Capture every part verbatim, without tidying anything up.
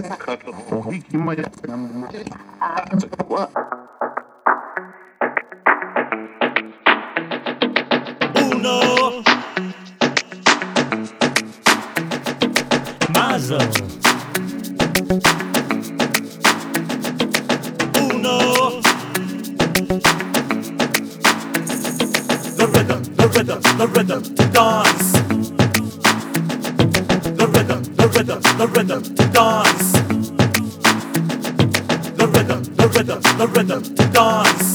Uno. Mazel. Uno. The rhythm, the rhythm, the rhythm to dance. The rhythm, the rhythm, the rhythm to dance. The rhythm, the rhythm, the rhythm to dance.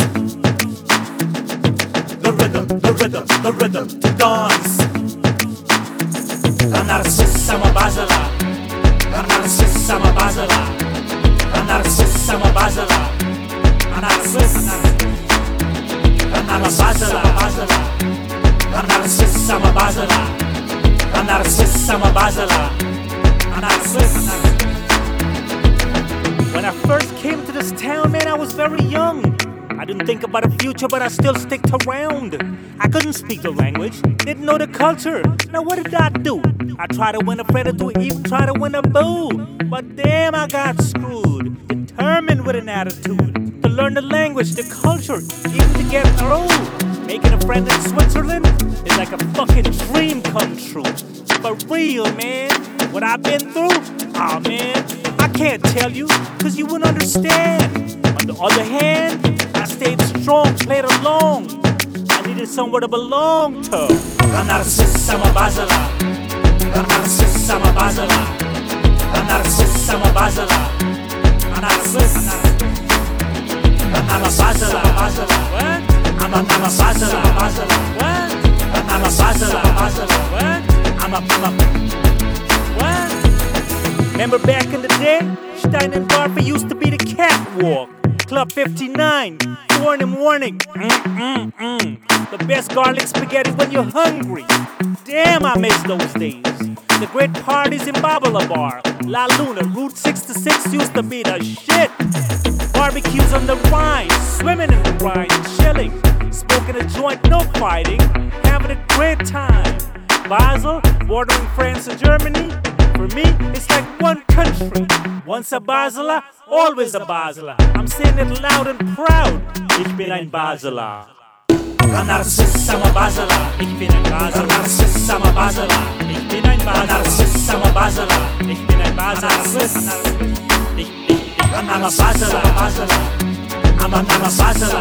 The rhythm, the rhythm, the rhythm to dance. Anarsis sama bazala. Anarsis sama bazala. Anarsis sama bazala. Anarsis. Anarsis sama bazala. Anarsis sama bazala. Anarsis sama bazala. Anarsis. When I first came to this town, man, I was very young. I didn't think about the future, but I still sticked around. I couldn't speak the language, didn't know the culture. Now what did I do? I tried to win a friend or two, even try to win a boo. But damn, I got screwed. Determined with an attitude to learn the language, the culture, even to get through. Making a friend in Switzerland is like a fucking dream come true. For real, man. What I've been through? Aw, oh, man, I can't tell you, cause you wouldn't understand. On the other hand, I stayed strong, played along. I needed somewhere to belong to. Anarsis sama bazala. Anarsis sama bazala. Anarsis sama bazala. Anarsis. Anama bazala. What? I'm a mama bazala. What? I'm a bazala. What? I'm a mama. What? Remember back in the day, Stein and Barber used to be the catwalk. Club fifty-nine, four in the morning. Mm-mm-mm. The best garlic spaghetti when you're hungry. Damn, I miss those days. The great parties in Babala Bar, La Luna, Route sixty-six used to be the shit. Barbecues on the Rhine, swimming in the Rhine, chilling. Smoking a joint, no fighting, having a great time. Basel, bordering France and Germany. For me, it's like one country. Once a Basler, always a Basler. I'm saying it loud and proud. Ich bin ein Basler. Anarsis sama Basler. Ich bin ein Basler. Anarsis sama Basler. Ich bin ein Basler. Anarsis sama Basler. Ich bin ein Basler. Ich, ich, ich, I'm a Basler. I'm a, I'm a Basler.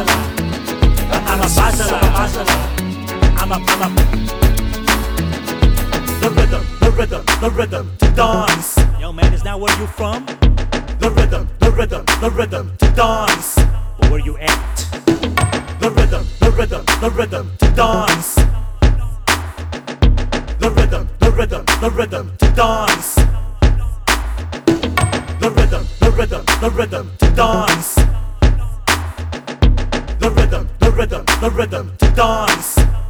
I'm a Basler. I'm a, I'm a. The rhythm, the rhythm, the rhythm to dance. Yo, man, is that where you from? The rhythm, the rhythm, the rhythm to dance. But where you at? The rhythm, the rhythm, the rhythm to dance. The rhythm, the rhythm, the rhythm to dance. The rhythm, the rhythm, the rhythm to dance. The rhythm, the rhythm, the rhythm to dance.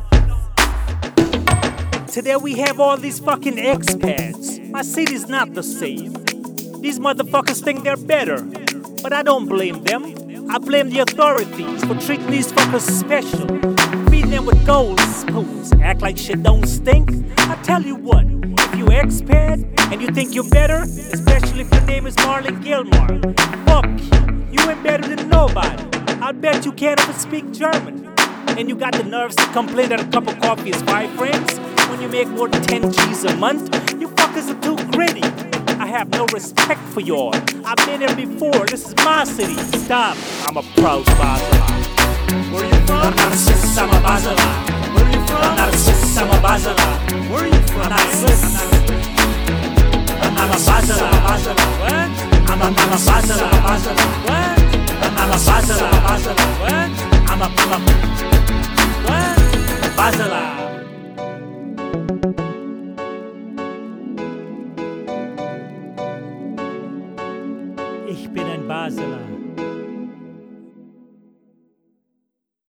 Today we have all these fucking expats. My city's not the same. These motherfuckers think they're better. But I don't blame them. I blame the authorities for treating these fuckers special. Feeding them with gold spoons. Act like shit don't stink. I tell you what, if you expat and you think you're better, especially if your name is Marlon Gilmore, fuck you. You ain't better than nobody. I bet you can't even speak German. And you got the nerves to complain that a cup of coffee is five francs when you make more than ten G's a month. You fuckers are too gritty. I have no respect for y'all. I've been here before. This is my city. Stop. I'm a proud Basler. Where you from? Anarsis, I'm a Basler. Where you from? Anarsis, I'm a Basler. Where you from? Anarsis. I'm a Basler. What? I'm a, I'm a Basler. What? I'm a Basler. What? I'm a, I'm a what? Basler. Ich bin ein Basler.